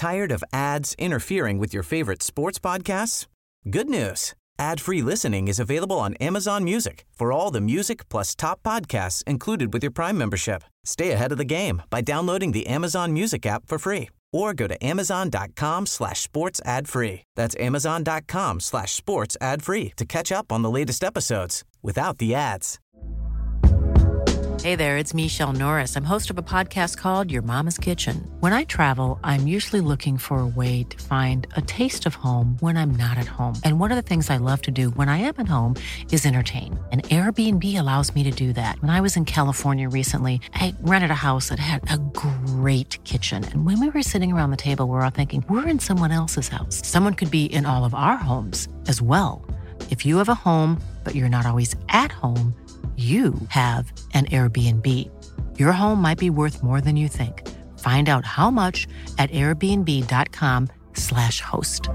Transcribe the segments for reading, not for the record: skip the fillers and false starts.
Tired of ads interfering with your favorite sports podcasts? Good news. Ad-free listening is available on Amazon Music for all the music plus top podcasts included with your Prime membership. Stay ahead of the game by downloading the Amazon Music app for free or go to amazon.com/sports ad free. That's amazon.com/sports ad free to catch up on the latest episodes without the ads. Hey there, it's Michelle Norris. I'm host of a podcast called Your Mama's Kitchen. When I travel, I'm usually looking for a way to find a taste of home when I'm not at home. And one of the things I love to do when I am at home is entertain. And Airbnb allows me to do that. When I was in California recently, I rented a house that had a great kitchen. And when we were sitting around the table, we're all thinking, we're in someone else's house. Someone could be in all of our homes as well. If you have a home, but you're not always at home, you have an Airbnb. Your home might be worth more than you think. Find out how much at airbnb.com/host.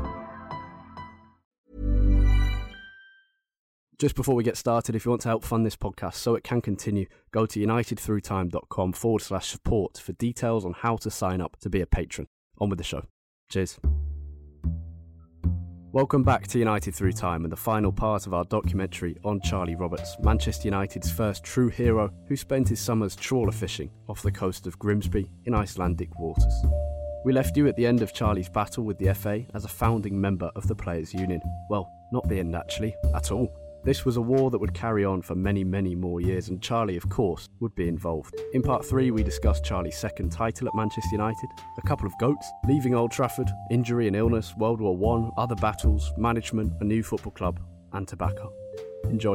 Just before we get started, if you want to help fund this podcast so it can continue, go to unitedthroughtime.com/support for details on how to sign up to be a patron. On with the show. Cheers. Welcome back to United Through Time and the final part of our documentary on Charlie Roberts, Manchester United's first true hero who spent his summers trawler fishing off the coast of Grimsby in Icelandic waters. We left you at the end of Charlie's battle with the FA as a founding member of the Players' Union. Well, not the end actually, at all. This was a war that would carry on for many, many more years, and Charlie, of course, would be involved. In part 3, we discussed Charlie's second title at Manchester United, a couple of goats, leaving Old Trafford, injury and illness, World War I, other battles, management, a new football club, and tobacco. Enjoy.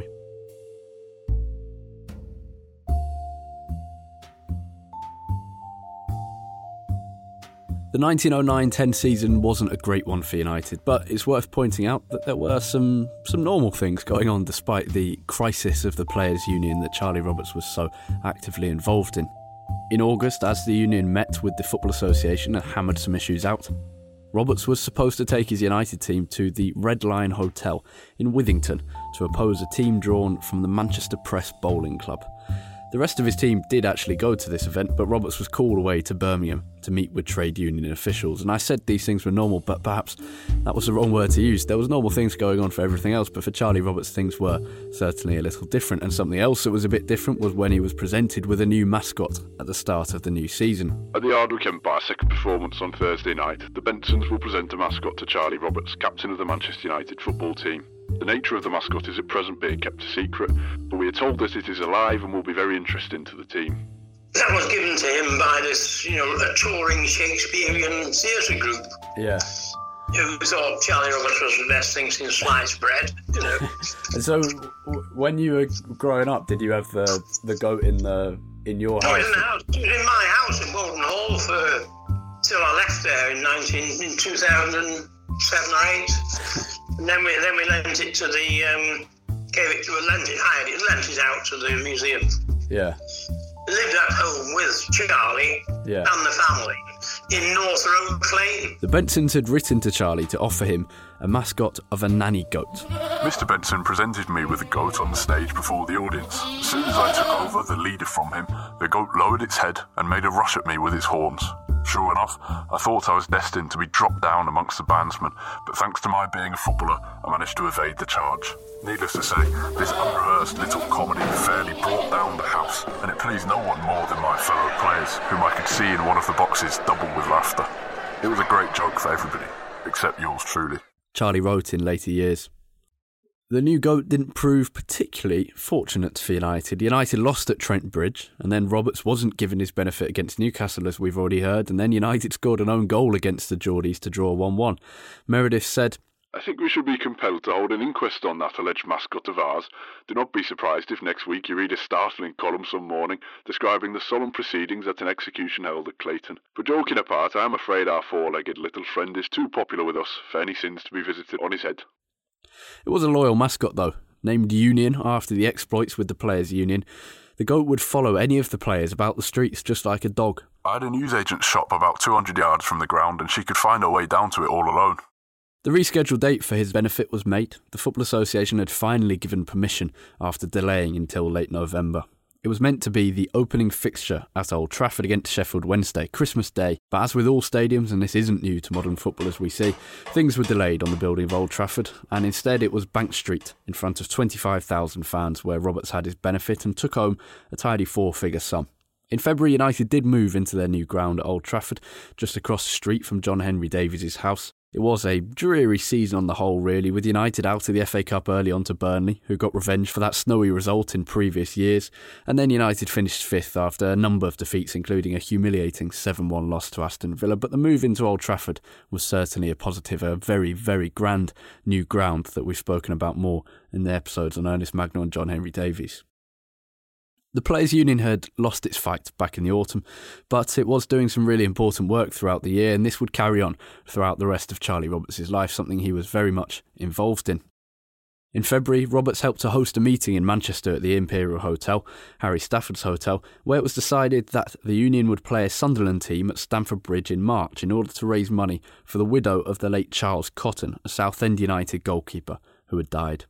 The 1909-10 season wasn't a great one for United, but it's worth pointing out that there were some normal things going on despite the crisis of the Players' Union that Charlie Roberts was so actively involved in. In August, as the union met with the Football Association and hammered some issues out, Roberts was supposed to take his United team to the Red Lion Hotel in Withington to oppose a team drawn from the Manchester Press Bowling Club. The rest of his team did actually go to this event, but Roberts was called away to Birmingham to meet with trade union officials. And I said these things were normal, but perhaps that was the wrong word to use. There was normal things going on for everything else, but for Charlie Roberts things were certainly a little different. And something else that was a bit different was when he was presented with a new mascot at the start of the new season. At the Ardwick Empire second performance on Thursday night, the Bensons will present a mascot to Charlie Roberts, captain of the Manchester United football team. The nature of the mascot is at present being kept a secret, but we are told that it is alive and will be very interesting to the team. That was given to him by this, a touring Shakespearean theatre group. Yeah. Who thought Charlie Roberts was the best thing since sliced bread, And so, when you were growing up, did you have the goat in your house? Oh, in the house. It was in my house in Bolton Hall till I left there in 2007 or 8. And then we lent it to hired it out to the museum. Yeah. We lived at home with Charlie and the family in North Road Lane. The Bensons had written to Charlie to offer him a mascot of a nanny goat. Mr. Benson presented me with a goat on the stage before the audience. As soon as I took over the leader from him, the goat lowered its head and made a rush at me with its horns. Sure enough, I thought I was destined to be dropped down amongst the bandsmen, but thanks to my being a footballer, I managed to evade the charge. Needless to say, this unrehearsed little comedy fairly brought down the house, and it pleased no one more than my fellow players, whom I could see in one of the boxes double with laughter. It was a great joke for everybody, except yours truly. Charlie wrote in later years. The new goat didn't prove particularly fortunate for United. United lost at Trent Bridge, and then Roberts wasn't given his benefit against Newcastle, as we've already heard, and then United scored an own goal against the Geordies to draw 1-1. Meredith said, I think we should be compelled to hold an inquest on that alleged mascot of ours. Do not be surprised if next week you read a startling column some morning describing the solemn proceedings at an execution held at Clayton. But joking apart, I am afraid our four-legged little friend is too popular with us for any sins to be visited on his head. It was a loyal mascot though, named Union after the exploits with the Players' Union. The goat would follow any of the players about the streets just like a dog. I had a newsagent's shop about 200 yards from the ground and she could find her way down to it all alone. The rescheduled date for his benefit was made. The Football Association had finally given permission after delaying until late November. It was meant to be the opening fixture at Old Trafford against Sheffield Wednesday, Christmas Day, but as with all stadiums, and this isn't new to modern football as we see, things were delayed on the building of Old Trafford, and instead it was Bank Street in front of 25,000 fans where Roberts had his benefit and took home a tidy four-figure sum. In February, United did move into their new ground at Old Trafford, just across the street from John Henry Davies' house. It was a dreary season on the whole, really, with United out of the FA Cup early on to Burnley, who got revenge for that snowy result in previous years, and then United finished fifth after a number of defeats, including a humiliating 7-1 loss to Aston Villa. But the move into Old Trafford was certainly a positive, a very, very grand new ground that we've spoken about more in the episodes on Ernest Magnell and John Henry Davies. The Players' Union had lost its fight back in the autumn, but it was doing some really important work throughout the year, and this would carry on throughout the rest of Charlie Roberts' life, something he was very much involved in. In February, Roberts helped to host a meeting in Manchester at the Imperial Hotel, Harry Stafford's hotel, where it was decided that the Union would play a Sunderland team at Stamford Bridge in March in order to raise money for the widow of the late Charles Cotton, a Southend United goalkeeper who had died.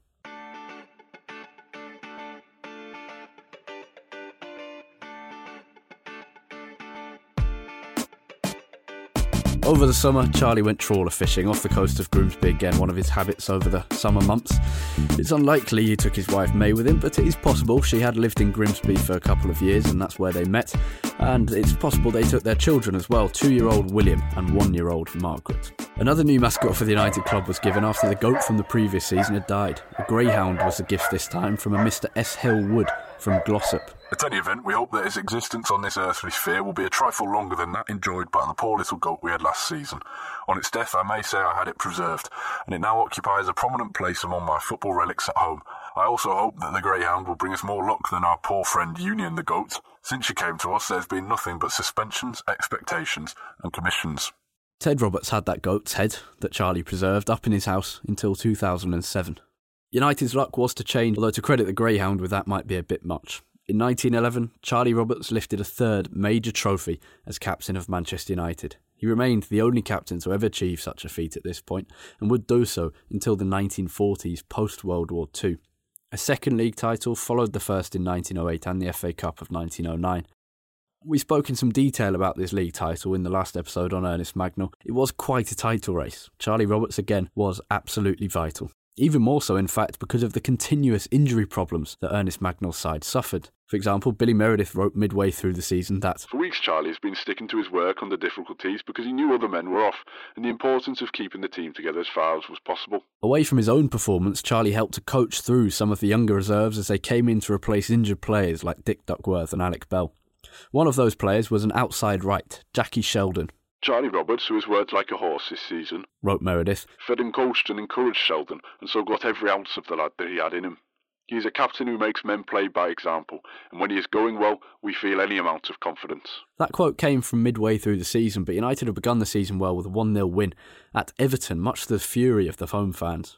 Over the summer, Charlie went trawler fishing off the coast of Grimsby again, one of his habits over the summer months. It's unlikely he took his wife May with him, but it is possible. She had lived in Grimsby for a couple of years and that's where they met. And it's possible they took their children as well, 2-year-old William and 1-year-old Margaret. Another new mascot for the United club was given after the goat from the previous season had died. A greyhound was the gift this time from a Mr. S. Hill Wood from Glossop. At any event, we hope that his existence on this earthly sphere will be a trifle longer than that enjoyed by the poor little goat we had last season. On its death, I may say I had it preserved, and it now occupies a prominent place among my football relics at home. I also hope that the greyhound will bring us more luck than our poor friend Union the goat. Since she came to us, there's been nothing but suspensions, expectations, and commissions. Ted Roberts had that goat's head that Charlie preserved up in his house until 2007. United's luck was to change, although to credit the greyhound with that might be a bit much. In 1911, Charlie Roberts lifted a third major trophy as captain of Manchester United. He remained the only captain to ever achieve such a feat at this point, and would do so until the 1940s post-World War II. A second league title followed the first in 1908 and the FA Cup of 1909. We spoke in some detail about this league title in the last episode on Ernest Magnell. It was quite a title race. Charlie Roberts again was absolutely vital. Even more so, in fact, because of the continuous injury problems that Ernest Magnell's side suffered. For example, Billy Meredith wrote midway through the season that For weeks Charlie has been sticking to his work under difficulties because he knew other men were off, and the importance of keeping the team together as far as was possible. Away from his own performance, Charlie helped to coach through some of the younger reserves as they came in to replace injured players like Dick Duckworth and Alec Bell. One of those players was an outside right, Jackie Sheldon. Charlie Roberts, who has worked like a horse this season, wrote Meredith, fed and coached and encouraged Sheldon, and so got every ounce of the lad that he had in him. He is a captain who makes men play by example, and when he is going well, we feel any amount of confidence. That quote came from midway through the season, but United had begun the season well with a 1-0 win at Everton, much to the fury of the home fans.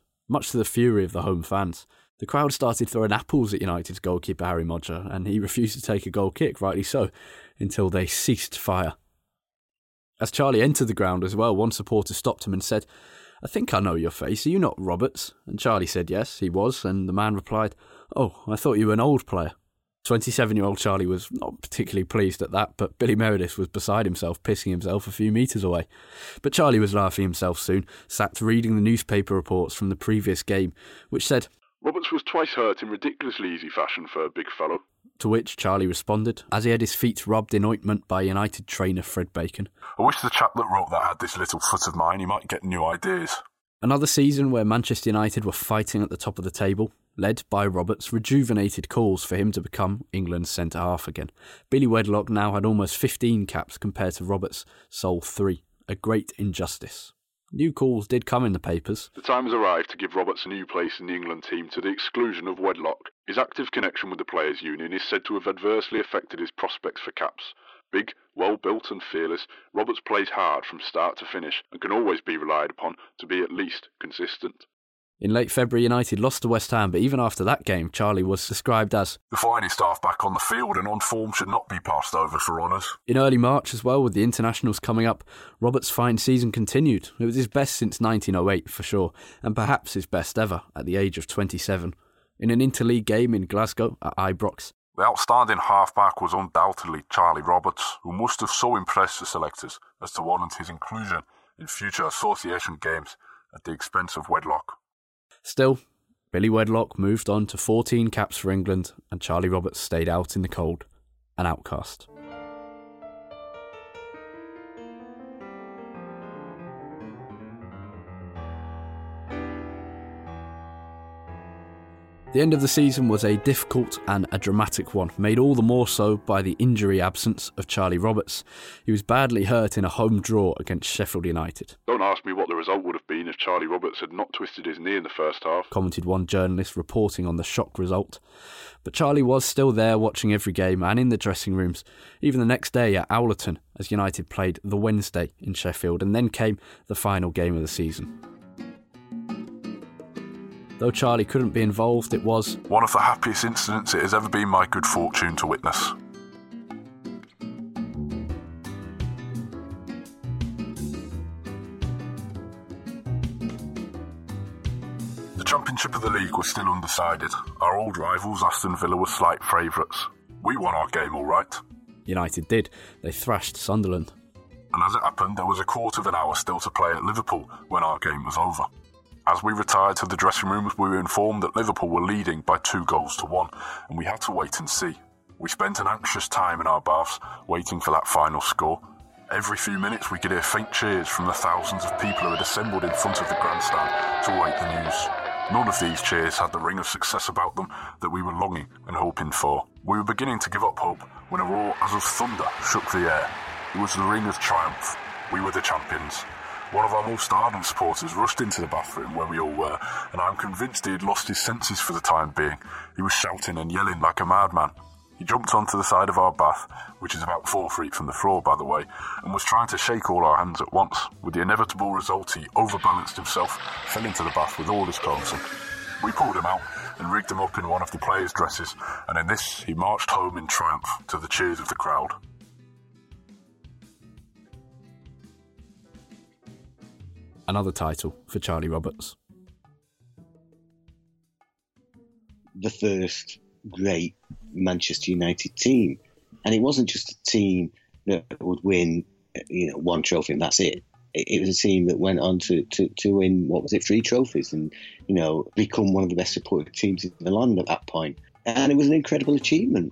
The crowd started throwing apples at United's goalkeeper Harry Modger, and he refused to take a goal kick, rightly so, until they ceased fire. As Charlie entered the ground as well, one supporter stopped him and said, "I think I know your face, are you not Roberts?" And Charlie said yes, he was, and the man replied, "Oh, I thought you were an old player." 27-year-old Charlie was not particularly pleased at that, but Billy Meredith was beside himself, pissing himself a few metres away. But Charlie was laughing himself soon, sat reading the newspaper reports from the previous game, which said, Roberts was twice hurt in ridiculously easy fashion for a big fellow. To which Charlie responded, as he had his feet rubbed in ointment by United trainer Fred Bacon, I wish the chap that wrote that had this little foot of mine, he might get new ideas. Another season where Manchester United were fighting at the top of the table, led by Roberts, rejuvenated calls for him to become England's centre-half again. Billy Wedlock now had almost 15 caps compared to Roberts' sole 3. A great injustice. New calls did come in the papers. The time has arrived to give Roberts a new place in the England team to the exclusion of Wedlock. His active connection with the Players' Union is said to have adversely affected his prospects for caps. Big, well-built and fearless, Roberts plays hard from start to finish and can always be relied upon to be at least consistent. In late February, United lost to West Ham, but even after that game, Charlie was described as the finest half back on the field and on form should not be passed over for honours. In early March as well, with the internationals coming up, Roberts' fine season continued. It was his best since 1908 for sure, and perhaps his best ever at the age of 27. In an interleague game in Glasgow at Ibrox, The outstanding half-back was undoubtedly Charlie Roberts, who must have so impressed the selectors as to warrant his inclusion in future association games at the expense of Wedlock. Still, Billy Wedlock moved on to 14 caps for England, and Charlie Roberts stayed out in the cold, an outcast. The end of the season was a difficult and a dramatic one, made all the more so by the injury absence of Charlie Roberts. He was badly hurt in a home draw against Sheffield United. Don't ask me what the result would have been if Charlie Roberts had not twisted his knee in the first half, commented one journalist reporting on the shock result. But Charlie was still there watching every game and in the dressing rooms, even the next day at Owlerton, as United played the Wednesday in Sheffield, and then came the final game of the season. Though Charlie couldn't be involved, it was one of the happiest incidents it has ever been my good fortune to witness. The Championship of the league was still undecided. Our old rivals, Aston Villa, were slight favourites. We won our game all right. United did. They thrashed Sunderland. And as it happened, there was a quarter of an hour still to play at Liverpool when our game was over. As we retired to the dressing rooms, we were informed that Liverpool were leading by 2-1, and we had to wait and see. We spent an anxious time in our baths, waiting for that final score. Every few minutes we could hear faint cheers from the thousands of people who had assembled in front of the grandstand to await the news. None of these cheers had the ring of success about them that we were longing and hoping for. We were beginning to give up hope when a roar as of thunder shook the air. It was the ring of triumph. We were the champions. One of our most ardent supporters rushed into the bathroom where we all were, and I'm convinced he had lost his senses for the time being. He was shouting and yelling like a madman. He jumped onto the side of our bath, which is about 4 feet from the floor, by the way, and was trying to shake all our hands at once. With the inevitable result, he overbalanced himself, fell into the bath with all his clothes on. We pulled him out and rigged him up in one of the players' dresses, and in this he marched home in triumph to the cheers of the crowd. Another title for Charlie Roberts. The first great Manchester United team. And it wasn't just a team that would win, one trophy and that's it. It was a team that went on to win, 3 trophies and, become one of the best supported teams in the land at that point. And it was an incredible achievement.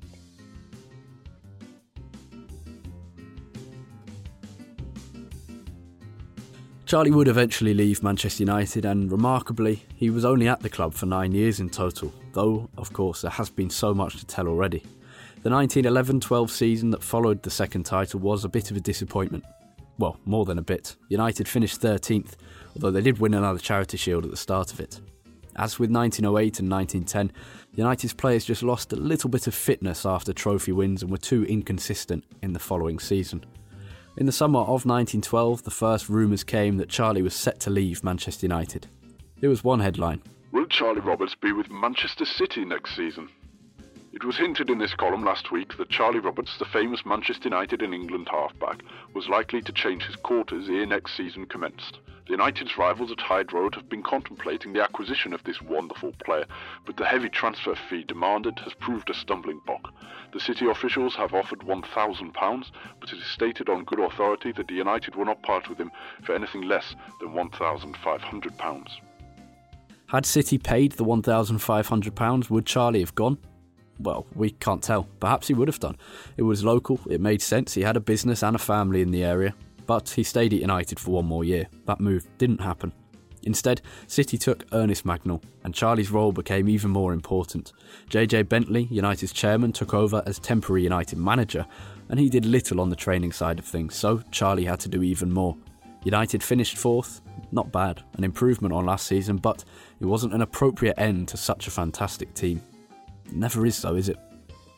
Charlie would eventually leave Manchester United, and remarkably, he was only at the club for 9 years in total, though, of course, there has been so much to tell already. The 1911-12 season that followed the second title was a bit of a disappointment. Well, more than a bit. United finished 13th, although they did win another Charity Shield at the start of it. As with 1908 and 1910, United's players just lost a little bit of fitness after trophy wins and were too inconsistent in the following season. In the summer of 1912, the first rumours came that Charlie was set to leave Manchester United. There was one headline: "Will Charlie Roberts be with Manchester City next season?" It was hinted in this column last week that Charlie Roberts, the famous Manchester United and England halfback, was likely to change his quarters ere next season commenced. The United's rivals at Hyde Road have been contemplating the acquisition of this wonderful player, but the heavy transfer fee demanded has proved a stumbling block. The City officials have offered £1,000, but it is stated on good authority that the United will not part with him for anything less than £1,500. Had City paid the £1,500, would Charlie have gone? Well, we can't tell. Perhaps he would have done. It was local, it made sense, he had a business and a family in the area. But he stayed at United for 1 more year. That move didn't happen. Instead, City took Ernest Magnell, and Charlie's role became even more important. JJ Bentley, United's chairman, took over as temporary United manager, and he did little on the training side of things, so Charlie had to do even more. United finished 4th, not bad, an improvement on last season, but it wasn't an appropriate end to such a fantastic team. It never is though, is it?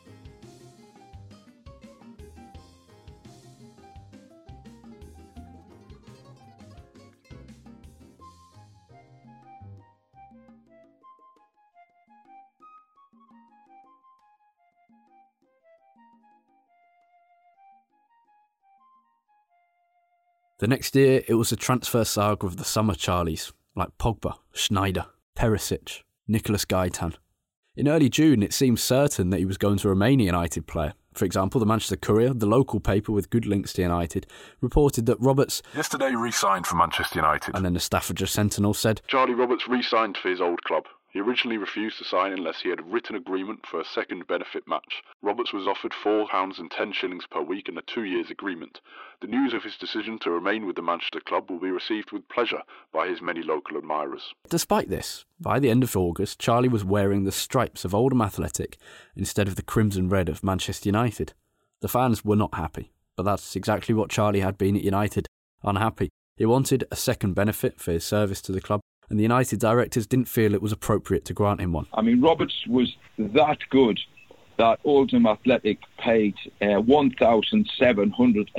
The next year, it was a transfer saga of the summer Charlies, like Pogba, Schneider, Perisic, Nicolas Gaitan. In early June, it seemed certain that he was going to remain a United player. For example, the Manchester Courier, the local paper with good links to United, reported that Roberts yesterday re-signed for Manchester United. And then the Staffordshire Sentinel said, Charlie Roberts re-signed for his old club. He originally refused to sign unless he had a written agreement for a second benefit match. Roberts was offered £4.10 per week and a 2-year agreement. The news of his decision to remain with the Manchester club will be received with pleasure by his many local admirers. Despite this, by the end of August, Charlie was wearing the stripes of Oldham Athletic instead of the crimson red of Manchester United. The fans were not happy, but that's exactly what Charlie had been at United, unhappy. He wanted a second benefit for his service to the club, and the United directors didn't feel it was appropriate to grant him one. I mean, Roberts was that good that Oldham Athletic paid £1,750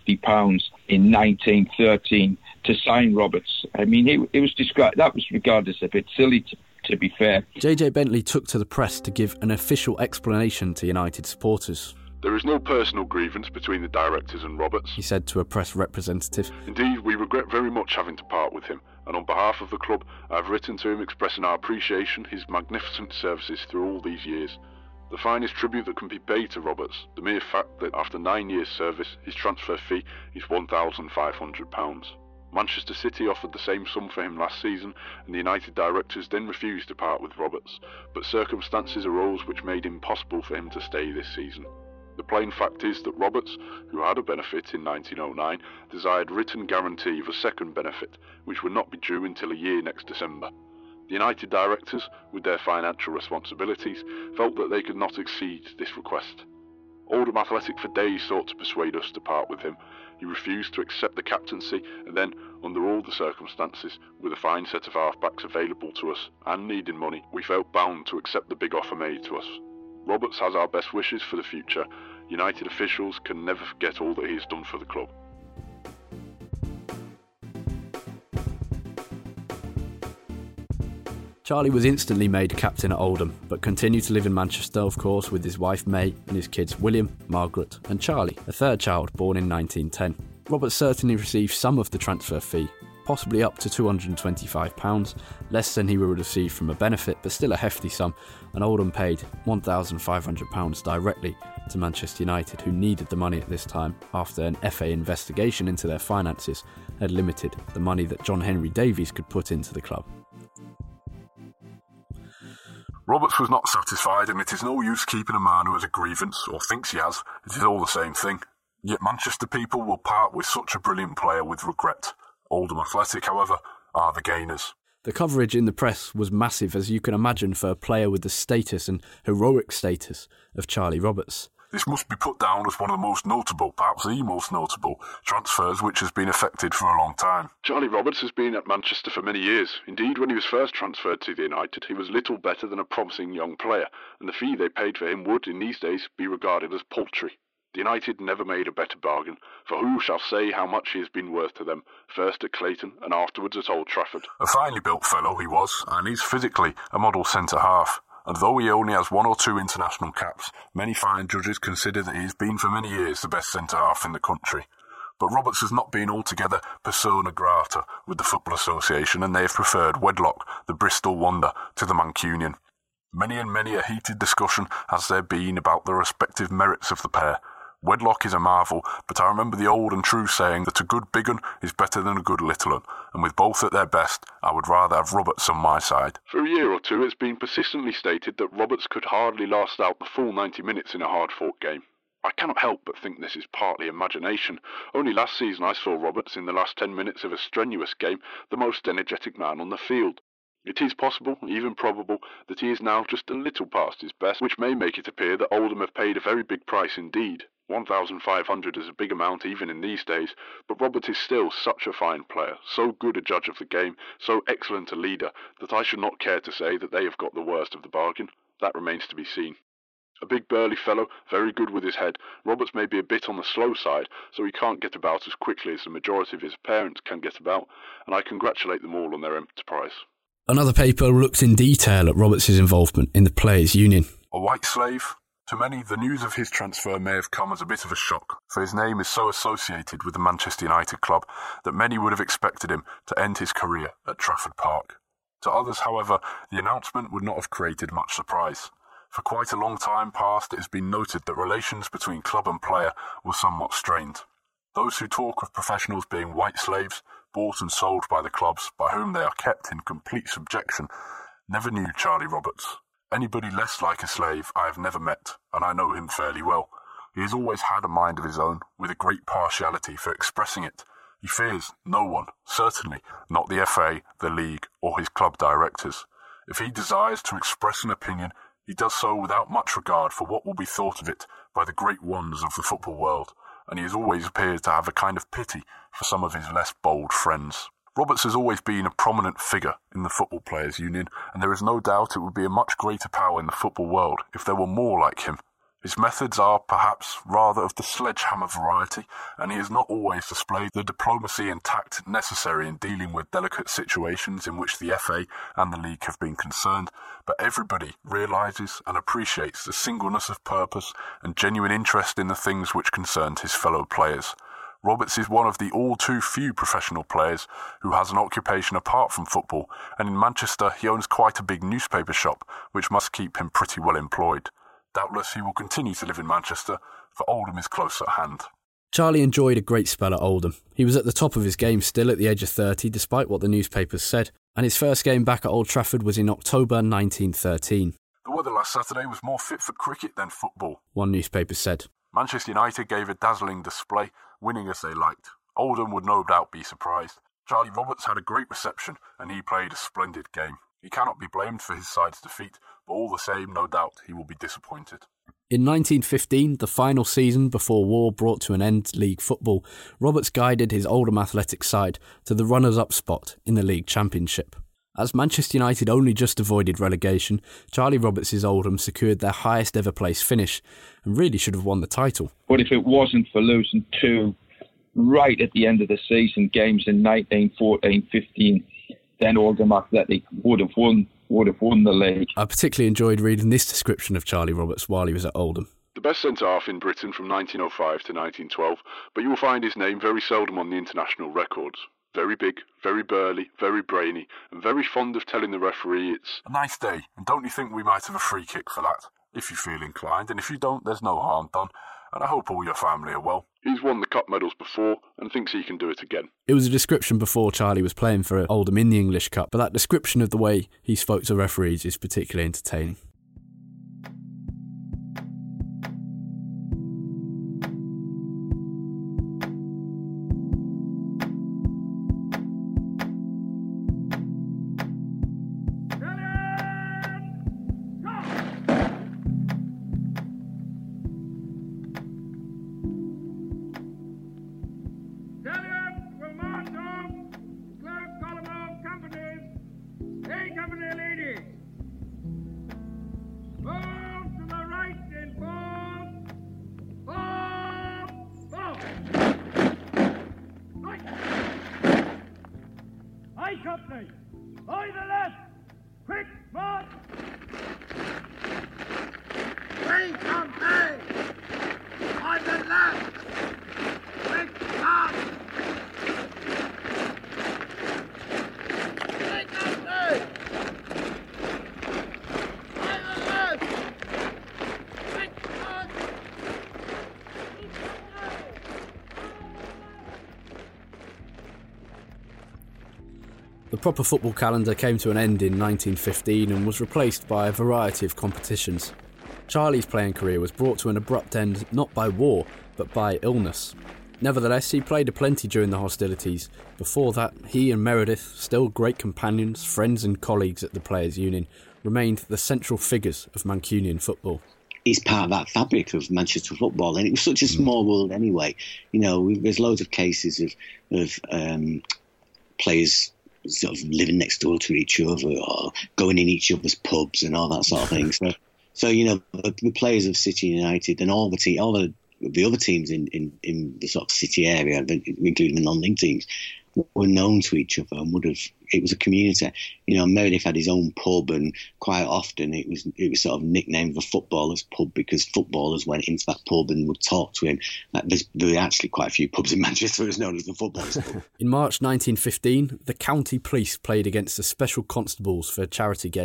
in 1913 to sign Roberts. I mean, it was described, that was regarded as a bit silly, to be fair. JJ Bentley took to the press to give an official explanation to United supporters. There is no personal grievance between the directors and Roberts, he said to a press representative. Indeed, we regret very much having to part with him, and on behalf of the club, I have written to him expressing our appreciation his magnificent services through all these years. The finest tribute that can be paid to Roberts, the mere fact that after 9 years' service, his transfer fee is £1,500. Manchester City offered the same sum for him last season, and the United directors then refused to part with Roberts, but circumstances arose which made it impossible for him to stay this season. The plain fact is that Roberts, who had a benefit in 1909, desired written guarantee of a second benefit, which would not be due until a year next December. The United directors, with their financial responsibilities, felt that they could not exceed this request. Oldham Athletic for days sought to persuade us to part with him. He refused to accept the captaincy, and then, under all the circumstances, with a fine set of half-backs available to us, and needing money, we felt bound to accept the big offer made to us. Roberts has our best wishes for the future. United officials can never forget all that he has done for the club. Charlie was instantly made captain at Oldham, but continued to live in Manchester, of course, with his wife May and his kids William, Margaret and Charlie, a third child born in 1910. Roberts certainly received some of the transfer fee, possibly up to £225, less than he would receive from a benefit, but still a hefty sum, and Oldham paid £1,500 directly to Manchester United, who needed the money at this time after an FA investigation into their finances had limited the money that John Henry Davies could put into the club. Roberts was not satisfied, and it is no use keeping a man who has a grievance, or thinks he has. It is all the same thing. Yet Manchester people will part with such a brilliant player with regret. Oldham Athletic, however, are the gainers. The coverage in the press was massive, as you can imagine, for a player with the status and heroic status of Charlie Roberts. This must be put down as one of the most notable, perhaps the most notable, transfers which has been effected for a long time. Charlie Roberts has been at Manchester for many years. Indeed, when he was first transferred to the United, he was little better than a promising young player, and the fee they paid for him would, in these days, be regarded as paltry. The United never made a better bargain, for who shall say how much he has been worth to them, first at Clayton and afterwards at Old Trafford. A finely built fellow he was, and is physically a model centre-half. And though he only has 1 or 2 international caps, many fine judges consider that he has been for many years the best centre-half in the country. But Roberts has not been altogether persona grata with the Football Association, and they have preferred Wedlock, the Bristol wonder, to the Mancunian. Many and many a heated discussion has there been about the respective merits of the pair. Wedlock is a marvel, but I remember the old and true saying that a good big un is better than a good little un, and with both at their best, I would rather have Roberts on my side. For a year or two, it's been persistently stated that Roberts could hardly last out the full 90 minutes in a hard-fought game. I cannot help but think this is partly imagination. Only last season I saw Roberts in the last 10 minutes of a strenuous game, the most energetic man on the field. It is possible, even probable, that he is now just a little past his best, which may make it appear that Oldham have paid a very big price indeed. 1,500 is a big amount even in these days, but Roberts is still such a fine player, so good a judge of the game, so excellent a leader, that I should not care to say that they have got the worst of the bargain. That remains to be seen. A big burly fellow, very good with his head. Roberts may be a bit on the slow side, so he can't get about as quickly as the majority of his parents can get about, and I congratulate them all on their enterprise. Another paper looked in detail at Roberts' involvement in the Players' Union. A white slave? To many, the news of his transfer may have come as a bit of a shock, for his name is so associated with the Manchester United club that many would have expected him to end his career at Trafford Park. To others, however, the announcement would not have created much surprise. For quite a long time past, it has been noted that relations between club and player were somewhat strained. Those who talk of professionals being white slaves, bought and sold by the clubs, by whom they are kept in complete subjection, never knew Charlie Roberts. Anybody less like a slave I have never met, and I know him fairly well. He has always had a mind of his own, with a great partiality for expressing it. He fears no one, certainly not the FA, the league, or his club directors. If he desires to express an opinion, he does so without much regard for what will be thought of it by the great ones of the football world, and he has always appeared to have a kind of pity for some of his less bold friends. Roberts has always been a prominent figure in the Football Players Union, and there is no doubt it would be a much greater power in the football world if there were more like him. His methods are, perhaps, rather of the sledgehammer variety, and he has not always displayed the diplomacy and tact necessary in dealing with delicate situations in which the FA and the league have been concerned, but everybody realises and appreciates the singleness of purpose and genuine interest in the things which concerned his fellow players. Roberts is one of the all too few professional players who has an occupation apart from football, and in Manchester he owns quite a big newspaper shop, which must keep him pretty well employed. Doubtless he will continue to live in Manchester, for Oldham is close at hand. Charlie enjoyed a great spell at Oldham. He was at the top of his game still at the age of 30, despite what the newspapers said, and his first game back at Old Trafford was in October 1913. The weather last Saturday was more fit for cricket than football, one newspaper said. Manchester United gave a dazzling display, winning as they liked. Oldham would no doubt be surprised. Charlie Roberts had a great reception, and he played a splendid game. He cannot be blamed for his side's defeat, but all the same, no doubt, he will be disappointed. In 1915, the final season before war brought to an end league football, Roberts guided his Oldham Athletic side to the runners-up spot in the league championship. As Manchester United only just avoided relegation, Charlie Roberts' Oldham secured their highest ever place finish and really should have won the title. But if it wasn't for losing two right at the end of the season games in 1914-15, then Oldham Athletic would have won the league. I particularly enjoyed reading this description of Charlie Roberts while he was at Oldham. The best centre-half in Britain from 1905 to 1912, but you will find his name very seldom on the international records. Very big, very burly, very brainy, and very fond of telling the referee it's a nice day, and don't you think we might have a free kick for that? If you feel inclined, and if you don't, there's no harm done, and I hope all your family are well. He's won the cup medals before, and thinks he can do it again. It was a description before Charlie was playing for Oldham in the English Cup, but that description of the way he spoke to referees is particularly entertaining. The proper football calendar came to an end in 1915 and was replaced by a variety of competitions. Charlie's playing career was brought to an abrupt end not by war, but by illness. Nevertheless, he played aplenty during the hostilities. Before that, he and Meredith, still great companions, friends and colleagues at the Players' Union, remained the central figures of Mancunian football. He's part of that fabric of Manchester football, and it was such a small world anyway. You know, there's loads of cases of players sort of living next door to each other or going in each other's pubs and all that sort of thing. So you know, the players of City United and all the other teams in the sort of City area, including the non-league teams, were known to each other and it was a community. You know, Meredith had his own pub, and quite often it was sort of nicknamed the footballers' pub because footballers went into that pub and would talk to him. There are actually quite a few pubs in Manchester as known as the footballers' pub. In March 1915, the county police played against the Special Constables for a charity game.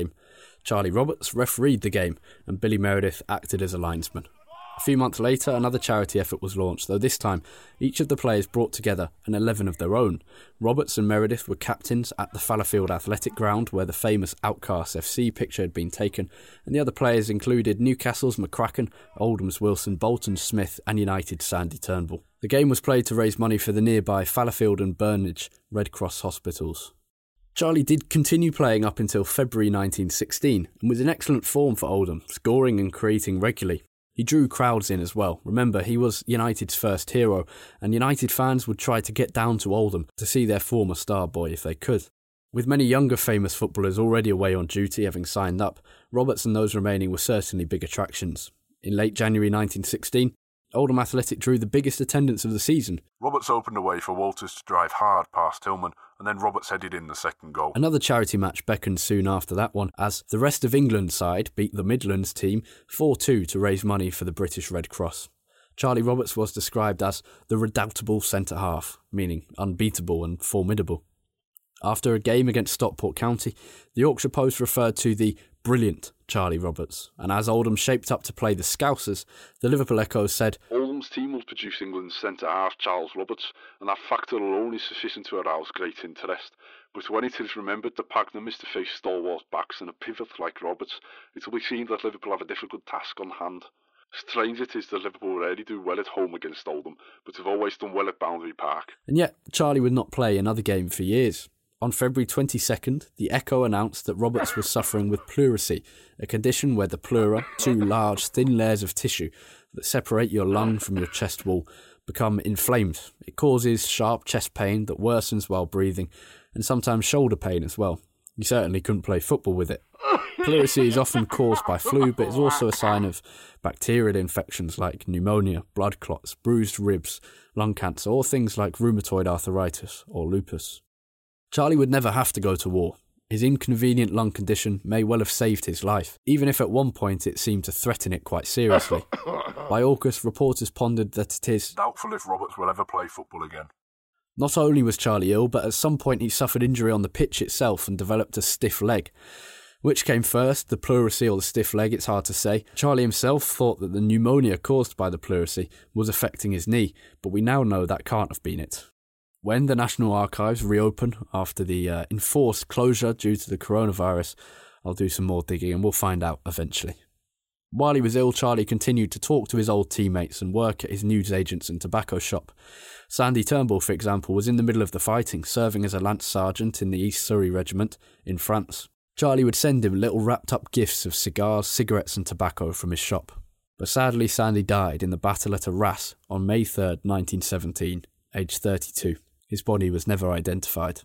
Charlie Roberts refereed the game and Billy Meredith acted as a linesman. A few months later, another charity effort was launched, though this time each of the players brought together an 11 of their own. Roberts and Meredith were captains at the Fallowfield Athletic Ground, where the famous Outcasts FC picture had been taken, and the other players included Newcastle's McCracken, Oldham's Wilson, Bolton's Smith and United's Sandy Turnbull. The game was played to raise money for the nearby Fallowfield and Burnage Red Cross hospitals. Charlie did continue playing up until February 1916 and was in excellent form for Oldham, scoring and creating regularly. He drew crowds in as well. Remember, he was United's first hero, and United fans would try to get down to Oldham to see their former star boy if they could. With many younger famous footballers already away on duty having signed up, Roberts and those remaining were certainly big attractions. In late January 1916, Oldham Athletic drew the biggest attendance of the season. Roberts opened the way for Walters to drive hard past Tillman, and then Roberts headed in the second goal. Another charity match beckoned soon after that one, as the Rest of England side beat the Midlands team 4-2 to raise money for the British Red Cross. Charlie Roberts was described as the redoubtable centre-half, meaning unbeatable and formidable. After a game against Stockport County, the Yorkshire Post referred to the brilliant Charlie Roberts, and as Oldham shaped up to play the Scousers, the Liverpool Echo said, Oldham's team will produce England's centre-half Charles Roberts, and that factor alone is sufficient to arouse great interest. But when it is remembered that Pagnam is to face stalwart backs and a pivot like Roberts, it will be seen that Liverpool have a difficult task on hand. Strange it is that Liverpool rarely do well at home against Oldham, but have always done well at Boundary Park. And yet, Charlie would not play another game for years. On February 22nd, the Echo announced that Roberts was suffering with pleurisy, a condition where the pleura, two large, thin layers of tissue that separate your lung from your chest wall, become inflamed. It causes sharp chest pain that worsens while breathing, and sometimes shoulder pain as well. You certainly couldn't play football with it. Pleurisy is often caused by flu, but is also a sign of bacterial infections like pneumonia, blood clots, bruised ribs, lung cancer, or things like rheumatoid arthritis or lupus. Charlie would never have to go to war. His inconvenient lung condition may well have saved his life, even if at one point it seemed to threaten it quite seriously. By August, reporters pondered that it is doubtful if Roberts will ever play football again. Not only was Charlie ill, but at some point he suffered injury on the pitch itself and developed a stiff leg. Which came first, the pleurisy or the stiff leg, it's hard to say. Charlie himself thought that the pneumonia caused by the pleurisy was affecting his knee, but we now know that can't have been it. When the National Archives reopen after the enforced closure due to the coronavirus, I'll do some more digging and we'll find out eventually. While he was ill, Charlie continued to talk to his old teammates and work at his newsagents and tobacco shop. Sandy Turnbull, for example, was in the middle of the fighting, serving as a lance sergeant in the East Surrey Regiment in France. Charlie would send him little wrapped-up gifts of cigars, cigarettes and tobacco from his shop. But sadly, Sandy died in the battle at Arras on May 3rd, 1917, aged 32. His body was never identified.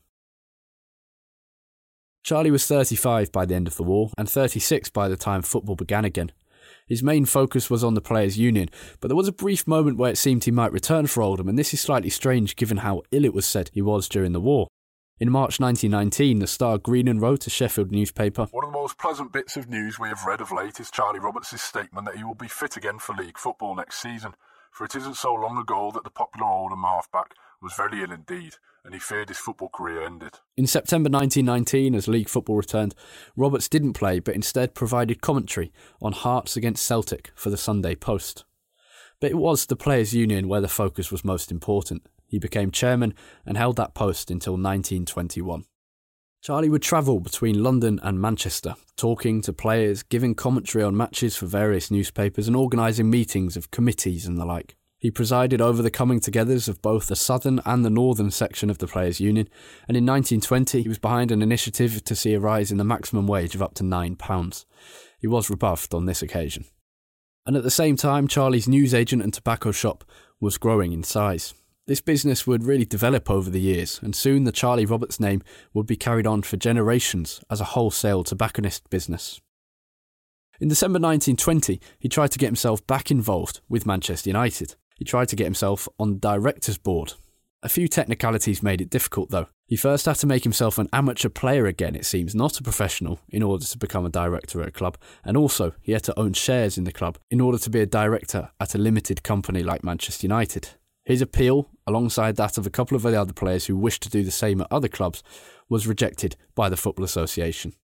Charlie was 35 by the end of the war and 36 by the time football began again. His main focus was on the Players' Union, but there was a brief moment where it seemed he might return for Oldham, and this is slightly strange given how ill it was said he was during the war. In March 1919, the Star Greenan wrote a Sheffield newspaper, One of the most pleasant bits of news we have read of late is Charlie Roberts' statement that he will be fit again for league football next season, for it isn't so long ago that the popular Oldham halfback was very ill indeed, and he feared his football career ended. In September 1919, as league football returned, Roberts didn't play but instead provided commentary on Hearts against Celtic for the Sunday Post. But it was the Players' Union where the focus was most important. He became chairman and held that post until 1921. Charlie would travel between London and Manchester, talking to players, giving commentary on matches for various newspapers and organising meetings of committees and the like. He presided over the coming-togethers of both the southern and the northern section of the Players' Union, and in 1920 he was behind an initiative to see a rise in the maximum wage of up to £9. He was rebuffed on this occasion. And at the same time, Charlie's newsagent and tobacco shop was growing in size. This business would really develop over the years, and soon the Charlie Roberts name would be carried on for generations as a wholesale tobacconist business. In December 1920, he tried to get himself back involved with Manchester United. He tried to get himself on the directors' board. A few technicalities made it difficult though. He first had to make himself an amateur player again, it seems, not a professional, in order to become a director at a club, and also he had to own shares in the club in order to be a director at a limited company like Manchester United. His appeal, alongside that of a couple of the other players who wished to do the same at other clubs, was rejected by the Football Association.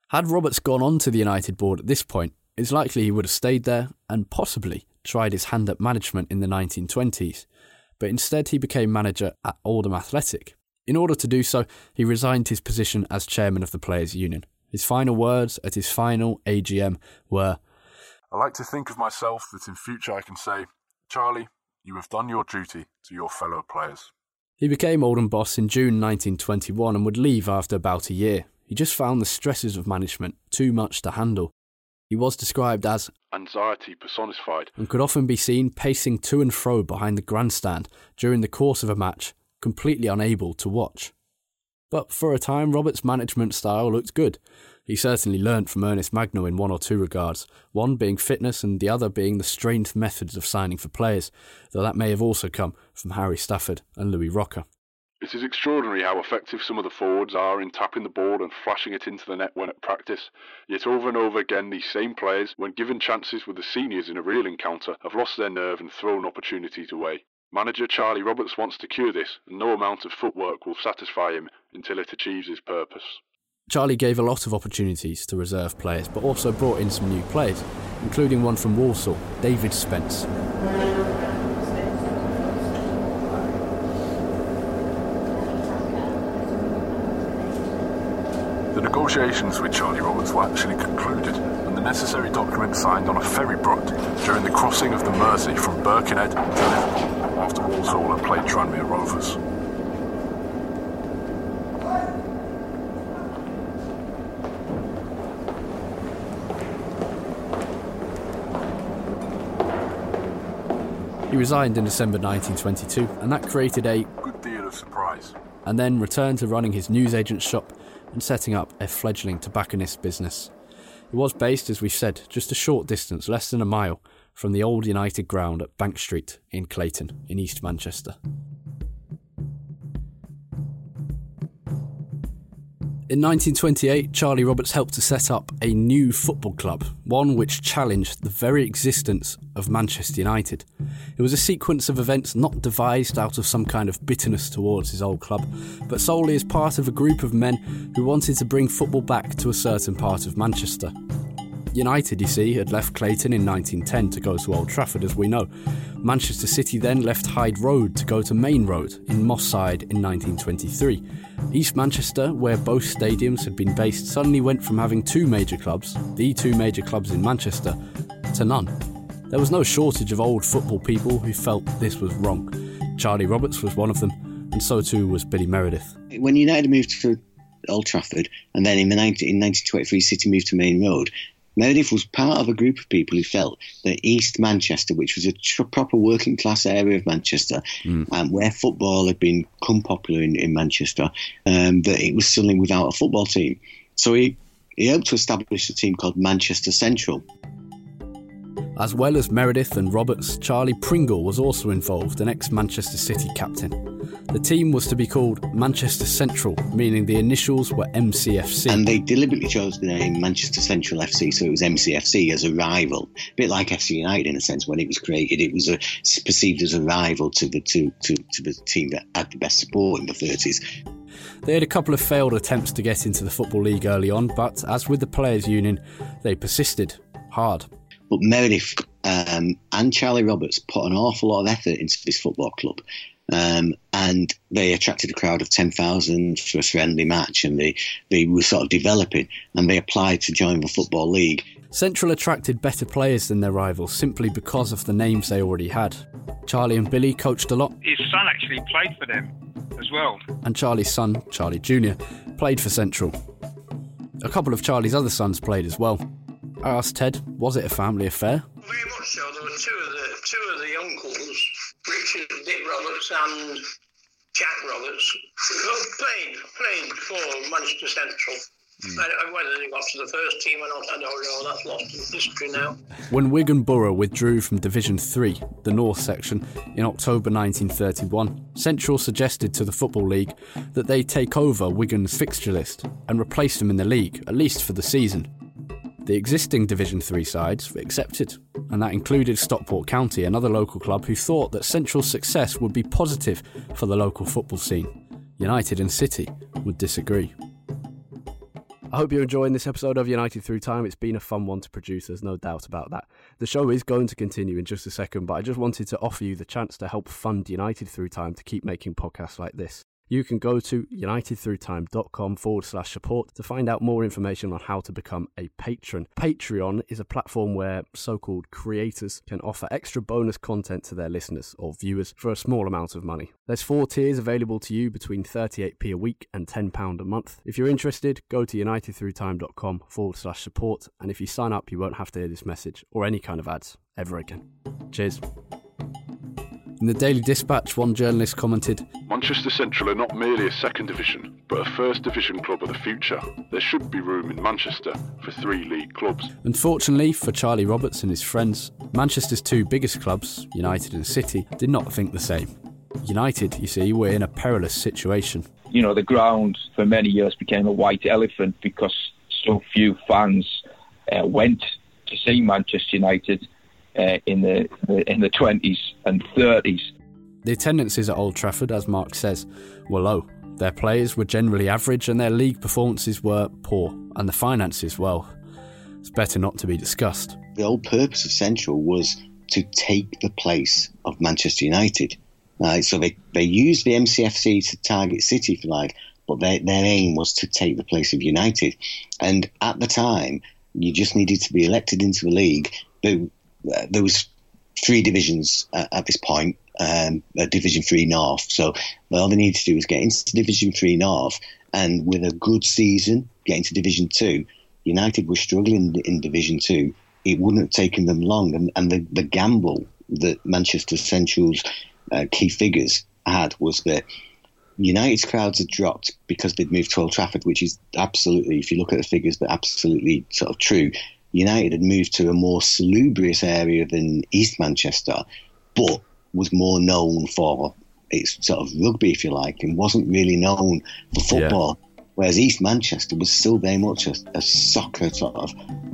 Had Roberts gone on to the United board at this point, it's likely he would have stayed there and possibly tried his hand at management in the 1920s. But instead he became manager at Oldham Athletic. In order to do so, he resigned his position as chairman of the Players' Union. His final words at his final AGM were, "I like to think of myself that in future I can say, Charlie, you have done your duty to your fellow players." He became Oldham boss in June 1921 and would leave after about a year. He just found the stresses of management too much to handle. He was described as anxiety personified and could often be seen pacing to and fro behind the grandstand during the course of a match, completely unable to watch. But for a time, Roberts' management style looked good. He certainly learnt from Ernest Magno in one or two regards, one being fitness and the other being the strange methods of signing for players, though that may have also come from Harry Stafford and Louis Rocker. "It is extraordinary how effective some of the forwards are in tapping the ball and flashing it into the net when at practice. Yet over and over again these same players, when given chances with the seniors in a real encounter, have lost their nerve and thrown opportunities away. Manager Charlie Roberts wants to cure this, and no amount of footwork will satisfy him until it achieves his purpose." Charlie gave a lot of opportunities to reserve players, but also brought in some new players, including one from Walsall, David Spence. The negotiations with Charlie Roberts were actually concluded and the necessary documents signed on a ferry boat during the crossing of the Mersey from Birkenhead to Liverpool after Walsall had played Tranmere Rovers. He resigned in December 1922, and that created a good deal of surprise, and then returned to running his newsagent's shop and setting up a fledgling tobacconist business. It was based, as we've said, just a short distance, less than a mile, from the old United ground at Bank Street in Clayton, in East Manchester. In 1928, Charlie Roberts helped to set up a new football club, one which challenged the very existence of Manchester United. It was a sequence of events not devised out of some kind of bitterness towards his old club, but solely as part of a group of men who wanted to bring football back to a certain part of Manchester. United, you see, had left Clayton in 1910 to go to Old Trafford, as we know. Manchester City then left Hyde Road to go to Main Road in Moss Side in 1923. East Manchester, where both stadiums had been based, suddenly went from having two major clubs, the two major clubs in Manchester, to none. There was no shortage of old football people who felt this was wrong. Charlie Roberts was one of them, and so too was Billy Meredith. When United moved to Old Trafford, and then in 1923 City moved to Main Road, Meredith was part of a group of people who felt that East Manchester, which was a proper working class area of Manchester, where football had become popular in Manchester, that it was suddenly without a football team. So he hoped to establish a team called Manchester Central. As well as Meredith and Roberts, Charlie Pringle was also involved, an ex-Manchester City captain. The team was to be called Manchester Central, meaning the initials were MCFC. And they deliberately chose the name Manchester Central FC, so it was MCFC as a rival. A bit like FC United in a sense. When it was created, it was perceived as a rival to the team that had the best support in the 30s. They had a couple of failed attempts to get into the Football League early on, but as with the Players' Union, they persisted hard. But Meredith and Charlie Roberts put an awful lot of effort into this football club. And they attracted a crowd of 10,000 for a friendly match, and they were sort of developing, and they applied to join the Football League. Central attracted better players than their rivals simply because of the names they already had. Charlie and Billy coached a lot. His son actually played for them as well. And Charlie's son, Charlie Jr., played for Central. A couple of Charlie's other sons played as well. I asked Ted, was it a family affair? Very much so. There were two of the uncles, Richard Dick Roberts and Jack Roberts, who played for Manchester Central. Whether they got to the first team or not, I don't know. That's lost in history now. When Wigan Borough withdrew from Division 3, the North section, in October 1931, Central suggested to the Football League that they take over Wigan's fixture list and replace them in the league, at least for the season. The existing Division 3 sides accepted, and that included Stockport County, another local club who thought that Central's success would be positive for the local football scene. United and City would disagree. I hope you're enjoying this episode of United Through Time. It's been a fun one to produce, there's no doubt about that. The show is going to continue in just a second, but I just wanted to offer you the chance to help fund United Through Time to keep making podcasts like this. You can go to unitedthroughTime.com/support to find out more information on how to become a patron. Patreon is a platform where so-called creators can offer extra bonus content to their listeners or viewers for a small amount of money. There's 4 tiers available to you between 38p a week and £10 a month. If you're interested, go to unitedthroughTime.com/support, and if you sign up, you won't have to hear this message or any kind of ads ever again. Cheers. In the Daily Dispatch, one journalist commented, Manchester Central are not merely a second division, but a first division club of the future. There should be room in Manchester for 3 league clubs. Unfortunately for Charlie Roberts and his friends, Manchester's 2 biggest clubs, United and City, did not think the same. United, you see, were in a perilous situation. You know, the ground for many years became a white elephant because so few fans went to see Manchester United in the 20s and 30s. The attendances at Old Trafford, as Mark says, were low. Their players were generally average and their league performances were poor. And the finances, well, it's better not to be discussed. The whole purpose of Central was to take the place of Manchester United. So they used the MCFC to target City, if you like, but their aim was to take the place of United. And at the time, you just needed to be elected into the league. There was 3 divisions at this point, Division 3 North. So all they needed to do was get into Division 3 North, and with a good season, get into Division 2. United were struggling in Division 2. It wouldn't have taken them long. And the gamble that Manchester Central's key figures had was that United's crowds had dropped because they'd moved to Old Trafford, which is absolutely, if you look at the figures, they're absolutely sort of true. United had moved to a more salubrious area than East Manchester, but was more known for its sort of rugby, if you like, and wasn't really known for football. Yeah. Whereas East Manchester was still very much a soccer sort of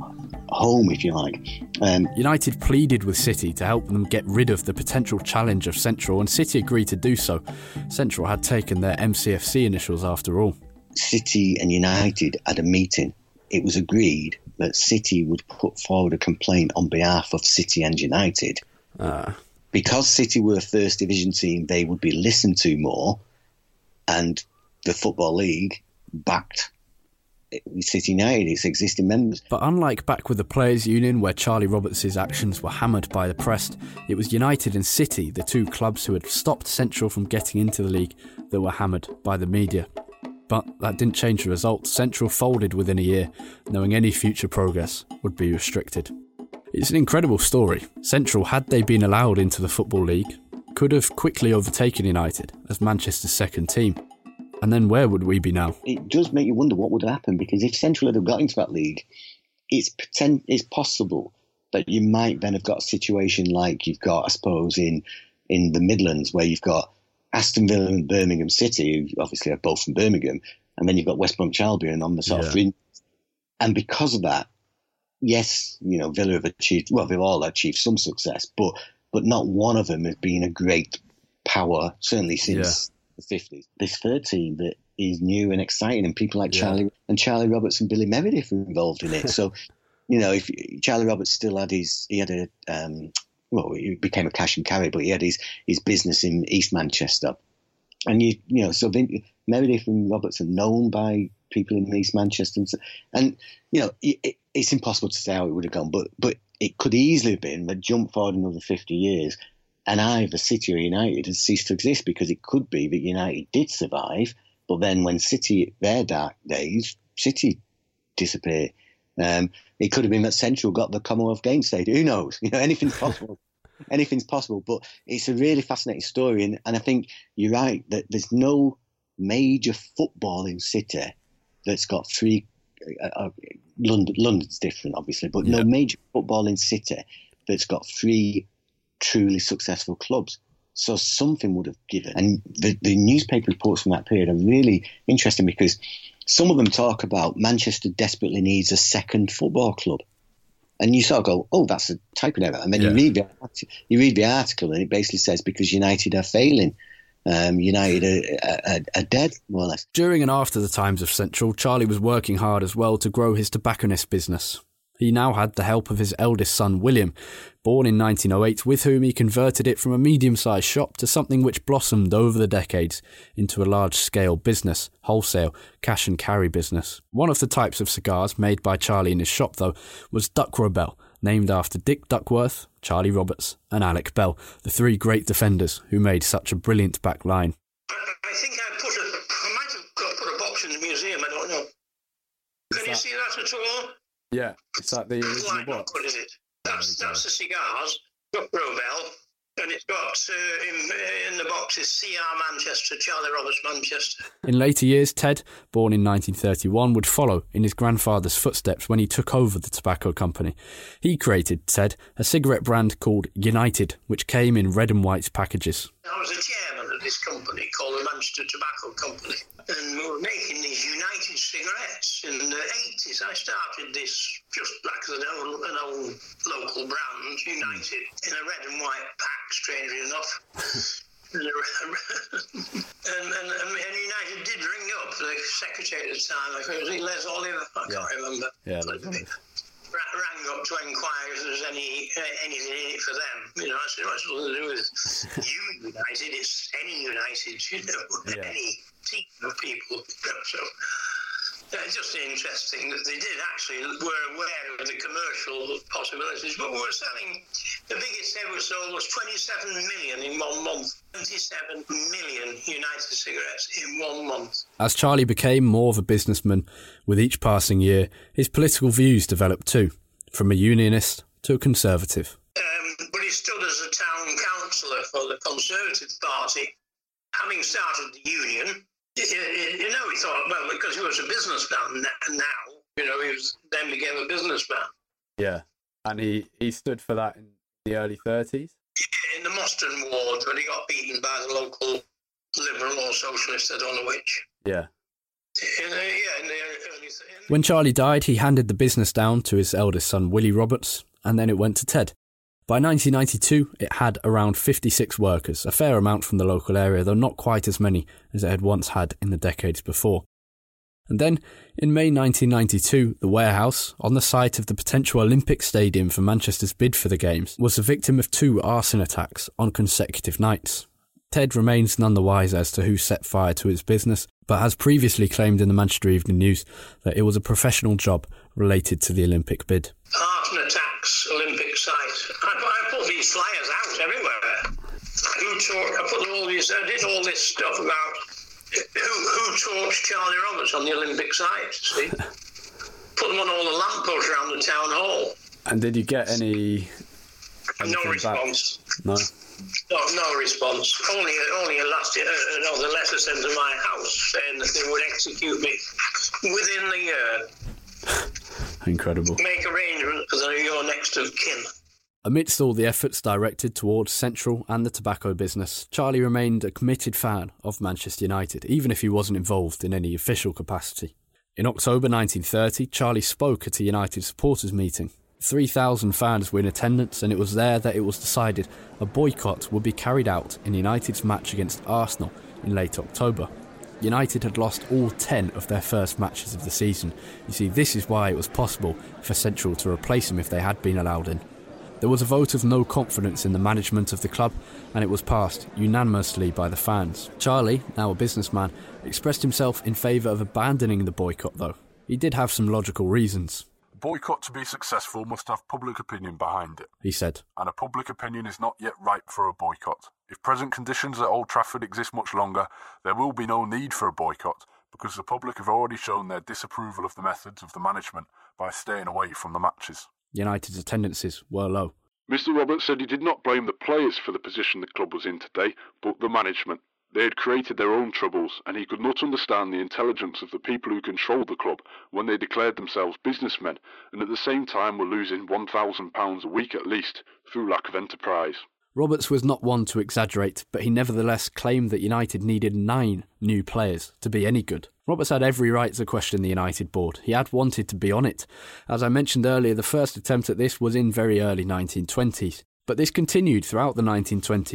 home, if you like. United pleaded with City to help them get rid of the potential challenge of Central, and City agreed to do so. Central had taken their MCFC initials after all. City and United had a meeting. It was agreed that City would put forward a complaint on behalf of City and United. Because City were a first division team, they would be listened to more, and the Football League backed City United, its existing members. But unlike back with the Players' Union, where Charlie Roberts' actions were hammered by the press, it was United and City, the 2 clubs who had stopped Central from getting into the league, that were hammered by the media. But that didn't change the result. Central folded within a year, knowing any future progress would be restricted. It's an incredible story. Central, had they been allowed into the Football League, could have quickly overtaken United as Manchester's second team. And then where would we be now? It does make you wonder what would happen, because if Central had got into that league, it's possible that you might then have got a situation like you've got, I suppose, in the Midlands, where you've got Aston Villa and Birmingham City, who obviously are both from Birmingham, and then you've got West Bromwich Albion on the sort of fringe. And because of that, yes, you know, Villa have achieved, well, they've all achieved some success, but not one of them has been a great power, certainly since the 50s. This third team that is new and exciting, and people like Charlie Roberts and Billy Meredith are involved in it. So, you know, if Charlie Roberts still had he became a cash and carry, but he had his business in East Manchester. And, so Meredith and Roberts are known by people in East Manchester. And it's impossible to say how it would have gone, but it could easily have been that jump forward another 50 years and either City or United has ceased to exist, because it could be that United did survive, but then when City, their dark days, City disappear. It could have been that Central got the Commonwealth Games stadium. Who knows? Anything's possible. Anything's possible. But it's a really fascinating story. And I think you're right that there's no major footballing city that's got 3. London's different, obviously, but no major footballing city that's got 3 truly successful clubs. So something would have given. And the newspaper reports from that period are really interesting, because some of them talk about Manchester desperately needs a second football club. And you sort of go, oh, that's a typing error. And then you read the article, and it basically says because United are failing. United are dead, more or less. During and after the times of Central, Charlie was working hard as well to grow his tobacconist business. He now had the help of his eldest son, William, born in 1908, with whom he converted it from a medium-sized shop to something which blossomed over the decades into a large-scale business, wholesale, cash and carry business. One of the types of cigars made by Charlie in his shop, though, was Duckworth Bell, named after Dick Duckworth, Charlie Roberts and Alec Bell, the three great defenders who made such a brilliant back line. I think I might have put a box in the museum, I don't know. Can you see that at all? Yeah, is that the original box? What is it? That's the cigars, Duckworth Bell, and it's got in the box is CR Manchester, Charlie Roberts Manchester. In later years, Ted, born in 1931, would follow in his grandfather's footsteps when he took over the tobacco company. He created, Ted, a cigarette brand called United, which came in red and white packages. I was the chairman of this company called the Manchester Tobacco Company, and we were making these United cigarettes in the 80s. I started this just like an old local brand, United, in a red and white pack, strangely enough. and United did ring up the secretary at the time. I think it was Les Oliver, I can't remember. Yeah, rang up to inquire if there's anything in it for them. You know, I said, what's it to do with you United? It's any United, any team of people. So it's just interesting that they did actually were aware of the commercial possibilities, but we were selling, the biggest ever sold was 27 million in 1 month. 27 million United cigarettes in 1 month. As Charlie became more of a businessman with each passing year, his political views developed too, from a unionist to a conservative. But he stood as a town councillor for the Conservative Party, having started the union. He thought, well, because he was a businessman now, he then became a businessman. Yeah, and he stood for that in the early 30s? In the Mostyn ward, when he got beaten by the local Liberal or Socialist, I don't know which. Yeah. In the early 30s. When Charlie died, he handed the business down to his eldest son, Willie Roberts, and then it went to Ted. By 1992, it had around 56 workers, a fair amount from the local area, though not quite as many as it had once had in the decades before. And then, in May 1992, the warehouse, on the site of the potential Olympic Stadium for Manchester's bid for the Games, was the victim of 2 arson attacks on consecutive nights. Ted remains none the wiser as to who set fire to his business, but has previously claimed in the Manchester Evening News that it was a professional job related to the Olympic bid. Arson attacks, Olympic site. I put these flyers out everywhere. I did all this stuff about who torched Charlie Roberts on the Olympic site, see? Put them on all the lampposts around the town hall. And did you get any... No response. No? No response. Only the letter sent to my house saying that they would execute me within the year. Incredible. Make arrangements for your next of kin. Amidst all the efforts directed towards Central and the tobacco business, Charlie remained a committed fan of Manchester United, even if he wasn't involved in any official capacity. In October 1930, Charlie spoke at a United supporters meeting. 3,000 fans were in attendance, and it was there that it was decided a boycott would be carried out in United's match against Arsenal in late October. United had lost all 10 of their first matches of the season. You see, this is why it was possible for Central to replace him if they had been allowed in. There was a vote of no confidence in the management of the club, and it was passed unanimously by the fans. Charlie, now a businessman, expressed himself in favour of abandoning the boycott, though. He did have some logical reasons. The boycott to be successful must have public opinion behind it, he said. And a public opinion is not yet ripe for a boycott. If present conditions at Old Trafford exist much longer, there will be no need for a boycott, because the public have already shown their disapproval of the methods of the management by staying away from the matches. United's attendances were low. Mr. Roberts said he did not blame the players for the position the club was in today, but the management. They had created their own troubles, and he could not understand the intelligence of the people who controlled the club when they declared themselves businessmen, and at the same time were losing £1,000 a week at least, through lack of enterprise. Roberts was not one to exaggerate, but he nevertheless claimed that United needed 9 new players to be any good. Roberts had every right to question the United board. He had wanted to be on it. As I mentioned earlier, the first attempt at this was in very early 1920s. But this continued throughout the 1920s.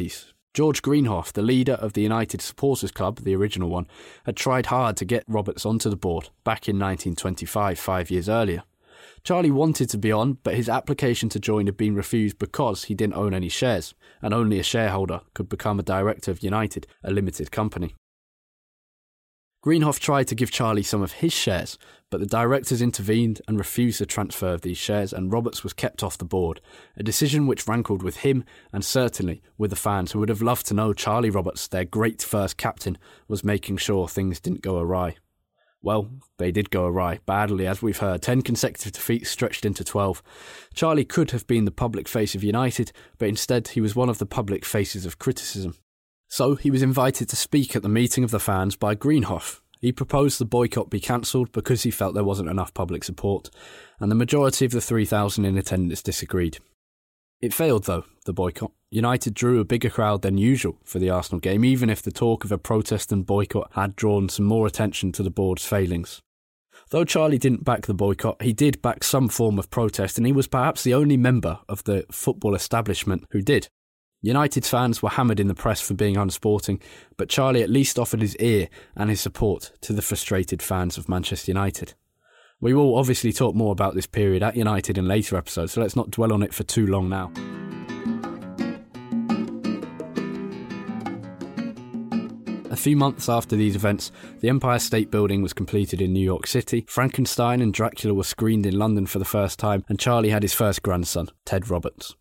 George Greenhoff, the leader of the United Supporters Club, the original one, had tried hard to get Roberts onto the board back in 1925, 5 years earlier. Charlie wanted to be on, but his application to join had been refused because he didn't own any shares, and only a shareholder could become a director of United, a limited company. Greenhoff tried to give Charlie some of his shares, but the directors intervened and refused the transfer of these shares, and Roberts was kept off the board, a decision which rankled with him and certainly with the fans who would have loved to know Charlie Roberts, their great first captain, was making sure things didn't go awry. Well, they did go awry, badly as we've heard, 10 consecutive defeats stretched into 12. Charlie could have been the public face of United, but instead he was one of the public faces of criticism. So he was invited to speak at the meeting of the fans by Greenhoff. He proposed the boycott be cancelled because he felt there wasn't enough public support, and the majority of the 3,000 in attendance disagreed. It failed though, the boycott. United drew a bigger crowd than usual for the Arsenal game, even if the talk of a protest and boycott had drawn some more attention to the board's failings. Though Charlie didn't back the boycott, he did back some form of protest, and he was perhaps the only member of the football establishment who did. United's fans were hammered in the press for being unsporting, but Charlie at least offered his ear and his support to the frustrated fans of Manchester United. We will obviously talk more about this period at United in later episodes, so let's not dwell on it for too long now. A few months after these events, the Empire State Building was completed in New York City, Frankenstein and Dracula were screened in London for the first time, and Charlie had his first grandson, Ted Roberts.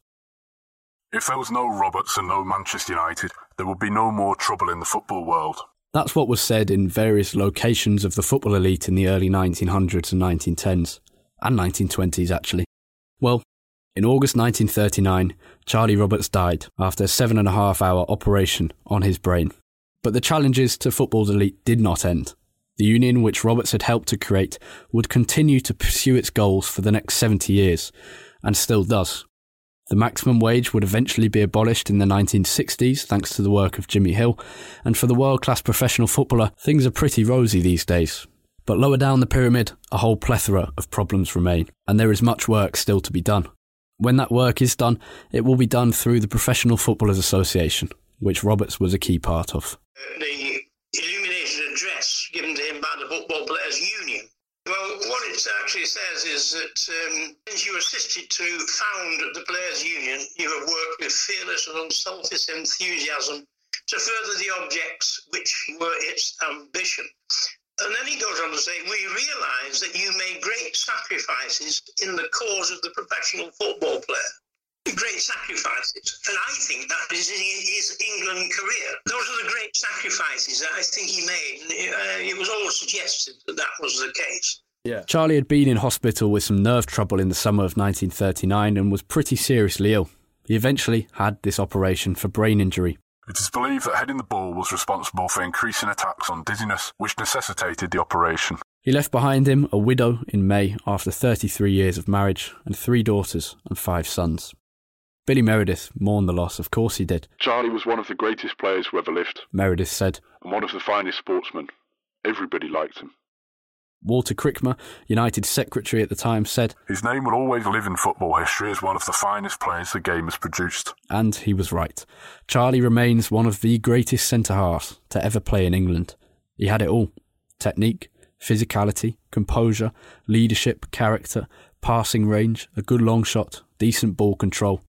If there was no Roberts and no Manchester United, there would be no more trouble in the football world. That's what was said in various locations of the football elite in the early 1900s and 1910s, and 1920s actually. Well, in August 1939, Charlie Roberts died after a 7.5-hour operation on his brain. But the challenges to football's elite did not end. The union which Roberts had helped to create would continue to pursue its goals for the next 70 years, and still does. The maximum wage would eventually be abolished in the 1960s thanks to the work of Jimmy Hill, and for the world-class professional footballer, things are pretty rosy these days. But lower down the pyramid, a whole plethora of problems remain, and there is much work still to be done. When that work is done, it will be done through the Professional Footballers Association, which Roberts was a key part of. The illuminated address given to him by the Football Players Union. Well, what it actually says is that since you assisted to found the Players Union, you have worked with fearless and unselfish enthusiasm to further the objects which were its ambition. And then he goes on to say, we realise that you made great sacrifices in the cause of the professional football player. Great sacrifices. And I think that is his England career. Those are the great sacrifices that I think he made. It was always suggested that that was the case. Yeah. Charlie had been in hospital with some nerve trouble in the summer of 1939 and was pretty seriously ill. He eventually had this operation for brain injury. It is believed that heading the ball was responsible for increasing attacks on dizziness, which necessitated the operation. He left behind him a widow in May after 33 years of marriage and 3 daughters and 5 sons. Billy Meredith mourned the loss, of course he did. Charlie was one of the greatest players who ever lived. Meredith said. And one of the finest sportsmen. Everybody liked him. Walter Crickmer, United's secretary at the time, said, his name will always live in football history as one of the finest players the game has produced. And he was right. Charlie remains one of the greatest centre-halves to ever play in England. He had it all. Technique, physicality, composure, leadership, character, passing range, a good long shot, decent ball control.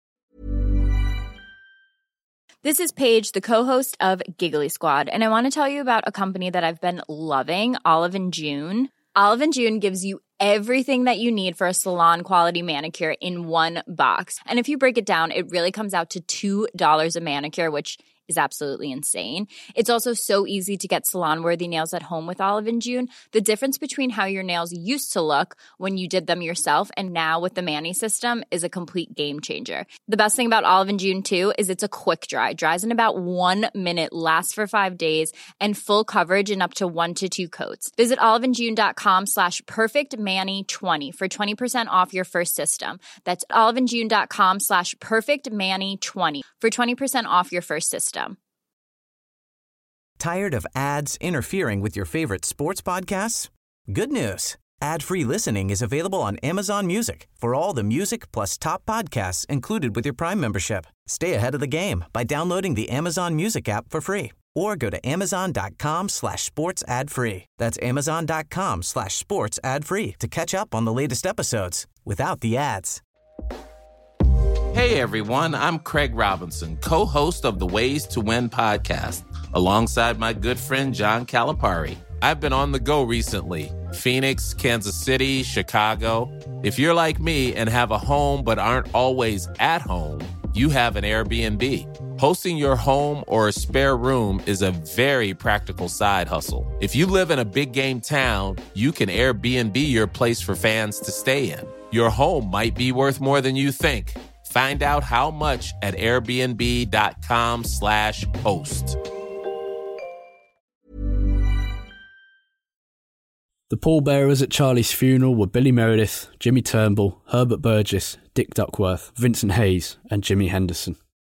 This is Paige, the co-host of Giggly Squad, and I want to tell you about a company that I've been loving, Olive & June. Olive & June gives you everything that you need for a salon-quality manicure in one box. And if you break it down, it really comes out to $2 a manicure, which is absolutely insane. It's also so easy to get salon-worthy nails at home with Olive & June. The difference between how your nails used to look when you did them yourself and now with the Mani system is a complete game changer. The best thing about Olive & June, too, is it's a quick dry. Dries in about 1 minute, lasts for 5 days, and full coverage in up to 1 to 2 coats. Visit oliveandjune.com/perfectmani20 for 20% off your first system. That's oliveandjune.com/perfectmani20 for 20% off your first system. Tired of ads interfering with your favorite sports podcasts? Good news. Ad-free listening is available on Amazon Music for all the music plus top podcasts included with your Prime membership. Stay ahead of the game by downloading the Amazon Music app for free or go to amazon.com/sports ad free. That's amazon.com/sports ad free to catch up on the latest episodes without the ads. Hey everyone, I'm Craig Robinson, co-host of the Ways to Win podcast, alongside my good friend John Calipari. I've been on the go recently. Phoenix, Kansas City, Chicago. If you're like me and have a home but aren't always at home, you have an Airbnb. Hosting your home or a spare room is a very practical side hustle. If you live in a big game town, you can Airbnb your place for fans to stay in. Your home might be worth more than you think. Find out how much at airbnb.com/host. The pallbearers at Charlie's funeral were Billy Meredith, Jimmy Turnbull, Herbert Burgess, Dick Duckworth, Vincent Hayes, and Jimmy Henderson.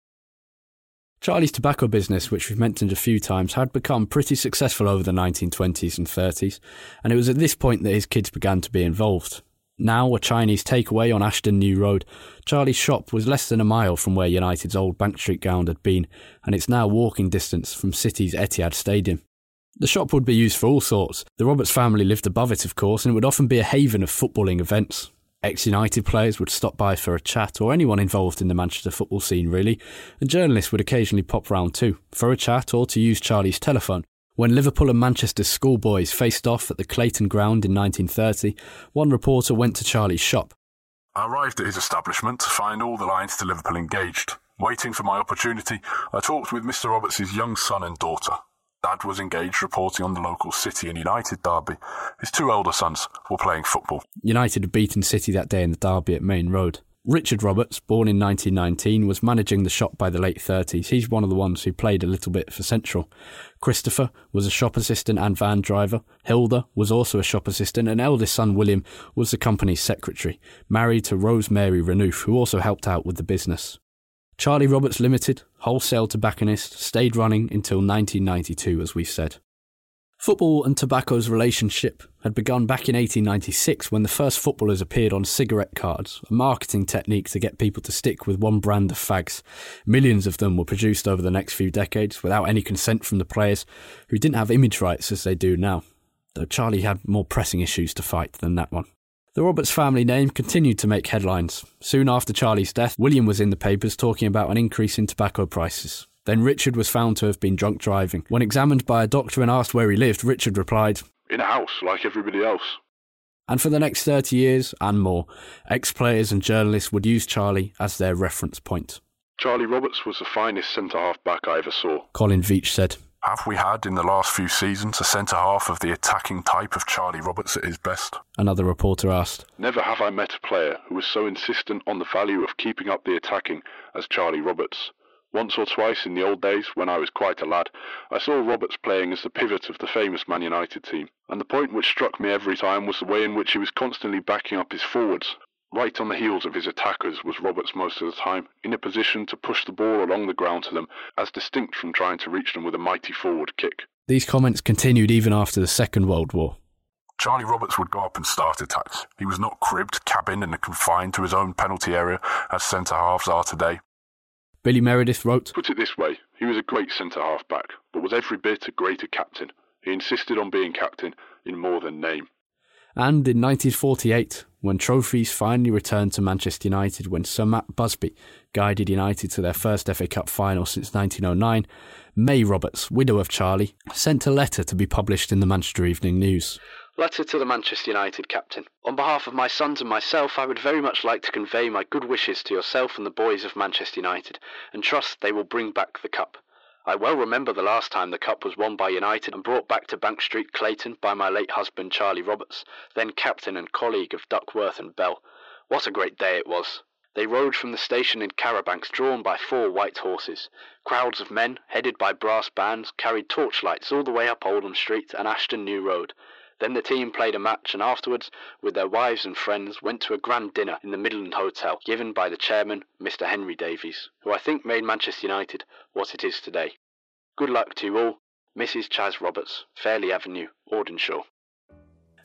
Charlie's tobacco business, which we've mentioned a few times, had become pretty successful over the 1920s and 30s, and it was at this point that his kids began to be involved. Now a Chinese takeaway on Ashton New Road, Charlie's shop was less than a mile from where United's old Bank Street ground had been, and it's now walking distance from City's Etihad Stadium. The shop would be used for all sorts. The Roberts family lived above it, of course, and it would often be a haven of footballing events. Ex-United players would stop by for a chat, or anyone involved in the Manchester football scene really, and journalists would occasionally pop round too, for a chat or to use Charlie's telephone. When Liverpool and Manchester's schoolboys faced off at the Clayton Ground in 1930, one reporter went to Charlie's shop. I arrived at his establishment to find all the lines to Liverpool engaged. Waiting for my opportunity, I talked with Mr. Roberts' young son and daughter. Dad was engaged reporting on the local City and United derby. His two elder sons were playing football. United had beaten City that day in the derby at Main Road. Richard Roberts, born in 1919, was managing the shop by the late 30s. He's one of the ones who played a little bit for Central. Christopher was a shop assistant and van driver. Hilda was also a shop assistant, and eldest son William was the company's secretary, married to Rosemary Renouf, who also helped out with the business. Charlie Roberts Limited, wholesale tobacconist, stayed running until 1992, as we've said. Football and tobacco's relationship had begun back in 1896 when the first footballers appeared on cigarette cards, a marketing technique to get people to stick with one brand of fags. Millions of them were produced over the next few decades without any consent from the players, who didn't have image rights as they do now, though Charlie had more pressing issues to fight than that one. The Roberts family name continued to make headlines. Soon after Charlie's death, William was in the papers talking about an increase in tobacco prices. Then Richard was found to have been drunk driving. When examined by a doctor and asked where he lived, Richard replied, "In a house, like everybody else." And for the next 30 years and more, ex-players and journalists would use Charlie as their reference point. Charlie Roberts was the finest centre-half-back I ever saw. Colin Veitch said. Have we had in the last few seasons a centre-half of the attacking type of Charlie Roberts at his best? Another reporter asked. Never have I met a player who was so insistent on the value of keeping up the attacking as Charlie Roberts. Once or twice in the old days, when I was quite a lad, I saw Roberts playing as the pivot of the famous Man United team, and the point which struck me every time was the way in which he was constantly backing up his forwards. Right on the heels of his attackers was Roberts most of the time, in a position to push the ball along the ground to them, as distinct from trying to reach them with a mighty forward kick. These comments continued even after the Second World War. Charlie Roberts would go up and start attacks. He was not cribbed, cabined and confined to his own penalty area as centre-halves are today. Billy Meredith wrote, Put it this way, he was a great centre-half back, but was every bit a greater captain. He insisted on being captain in more than name. And in 1948, when trophies finally returned to Manchester United, when Sir Matt Busby guided United to their first FA Cup final since 1909, May Roberts, widow of Charlie, sent a letter to be published in the Manchester Evening News. Letter to the Manchester United captain. On behalf of my sons and myself, I would very much like to convey my good wishes to yourself and the boys of Manchester United, and trust they will bring back the cup. I well remember the last time the cup was won by United and brought back to Bank Street, Clayton, by my late husband Charlie Roberts, then captain and colleague of Duckworth and Bell. What a great day it was. They rode from the station in carabancs drawn by 4 white horses. Crowds of men, headed by brass bands, carried torchlights all the way up Oldham Street and Ashton New Road. Then the team played a match and afterwards, with their wives and friends, went to a grand dinner in the Midland Hotel, given by the chairman, Mr. Henry Davies, who I think made Manchester United what it is today. Good luck to you all. Mrs. Chas Roberts, Fairley Avenue, Audenshaw.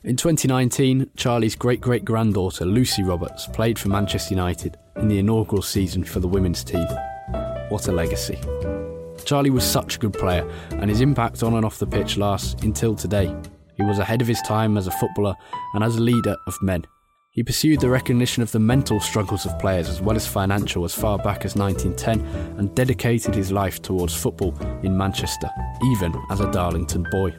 In 2019, Charlie's great-great-granddaughter Lucy Roberts played for Manchester United in the inaugural season for the women's team. What a legacy. Charlie was such a good player, and his impact on and off the pitch lasts until today. He was ahead of his time as a footballer and as a leader of men. He pursued the recognition of the mental struggles of players as well as financial as far back as 1910 and dedicated his life towards football in Manchester, even as a Darlington boy.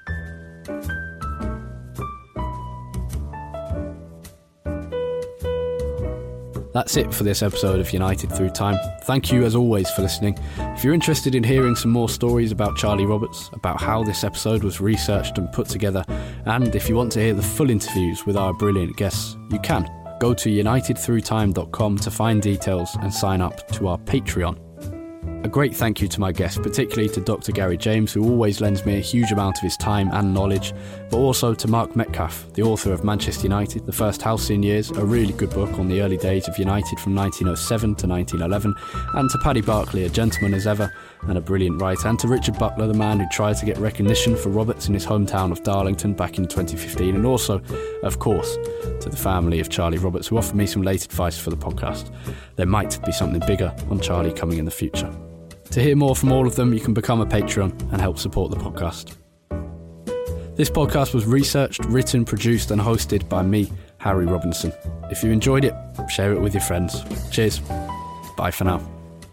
That's it for this episode of United Through Time. Thank you as always for listening. If you're interested in hearing some more stories about Charlie Roberts, about how this episode was researched and put together, and if you want to hear the full interviews with our brilliant guests, you can. Go to unitedthroughtime.com to find details and sign up to our Patreon. A great thank you to my guests, particularly to Dr. Gary James, who always lends me a huge amount of his time and knowledge, but also to Mark Metcalfe, the author of Manchester United, The First Halcyon Years, a really good book on the early days of United from 1907 to 1911, and to Paddy Barclay, a gentleman as ever and a brilliant writer, and to Richard Buckler, the man who tried to get recognition for Roberts in his hometown of Darlington back in 2015, and also, of course, to the family of Charlie Roberts, who offered me some late advice for the podcast. There might be something bigger on Charlie coming in the future. To hear more from all of them, you can become a Patreon and help support the podcast. This podcast was researched, written, produced and hosted by me, Harry Robinson. If you enjoyed it, share it with your friends. Cheers. Bye for now.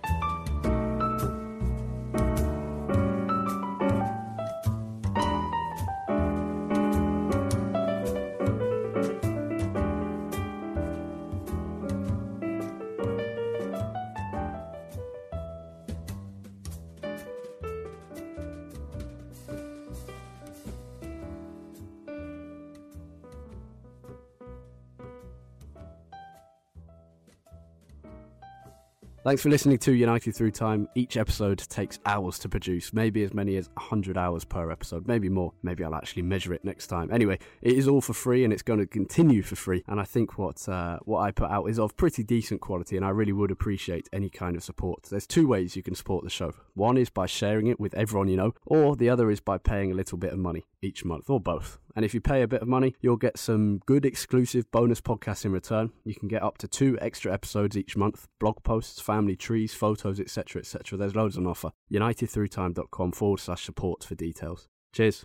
Thanks for listening to United Through Time. Each episode takes hours to produce, maybe as many as 100 hours per episode, maybe more. Maybe I'll actually measure it next time. Anyway, it is all for free and it's going to continue for free. And I think what I put out is of pretty decent quality, and I really would appreciate any kind of support. There's two ways you can support the show. One is by sharing it with everyone you know, or the other is by paying a little bit of money each month, or both. And if you pay a bit of money, you'll get some good exclusive bonus podcasts in return. You can get up to 2 extra episodes each month, blog posts, family trees, photos, etc, etc. There's loads on offer. unitedthroughtime.com/support for details. Cheers.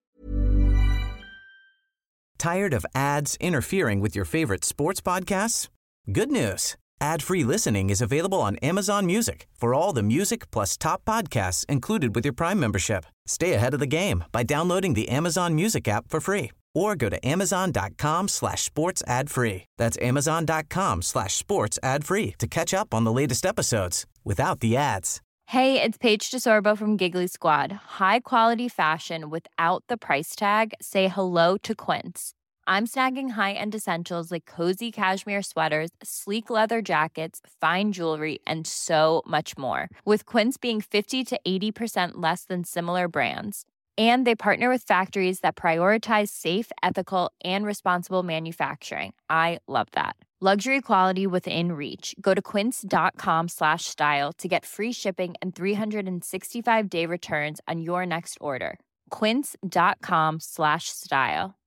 Tired of ads interfering with your favorite sports podcasts? Good news. Ad-free listening is available on Amazon Music for all the music plus top podcasts included with your Prime membership. Stay ahead of the game by downloading the Amazon Music app for free or go to amazon.com/sports ad free. That's amazon.com/sports ad free to catch up on the latest episodes without the ads. Hey, it's Paige DeSorbo from Giggly Squad. High quality fashion without the price tag. Say hello to Quince. I'm snagging high-end essentials like cozy cashmere sweaters, sleek leather jackets, fine jewelry, and so much more. With Quince being 50 to 80% less than similar brands. And they partner with factories that prioritize safe, ethical, and responsible manufacturing. I love that. Luxury quality within reach. Go to quince.com/style to get free shipping and 365-day returns on your next order. Quince.com/style.